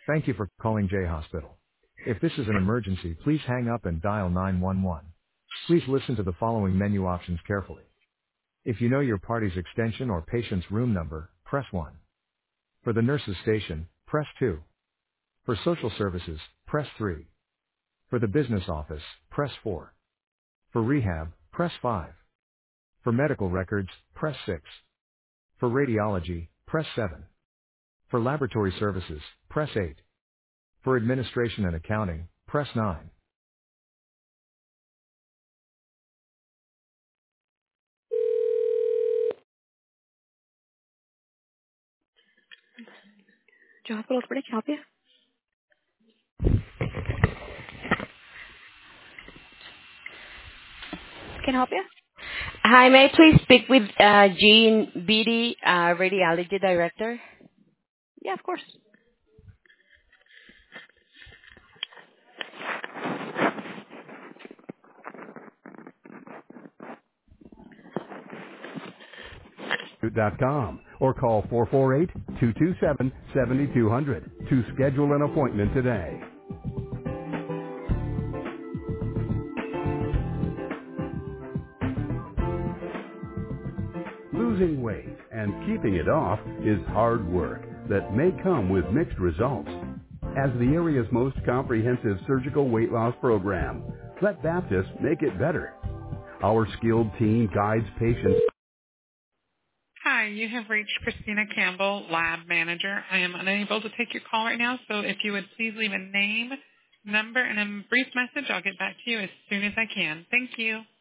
Thank you for calling J Hospital. If this is an emergency, please hang up and dial 911. Please listen to the following menu options carefully. If you know your party's extension or patient's room number, press 1. For the nurse's station, press 2. For social services, press 3. For the business office, press 4. For rehab, press 5. For medical records, press 6. For radiology, press 7. For laboratory services, press 8. For administration and accounting, press 9. J Hospital, can I help you? Can I help you? Hi, may I please speak with Jean Beatty, Radiology Director? Yeah, of course. .com or call 448-227-7200 to schedule an appointment today. Losing weight and keeping it off is hard work that may come with mixed results. As the area's most comprehensive surgical weight loss program, let Baptist make it better. Our skilled team guides patients. Hi, you have reached Christina Campbell, Lab Manager. I am unable to take your call right now, so if you would please leave a name, number, and a brief message, I'll get back to you as soon as I can. Thank you.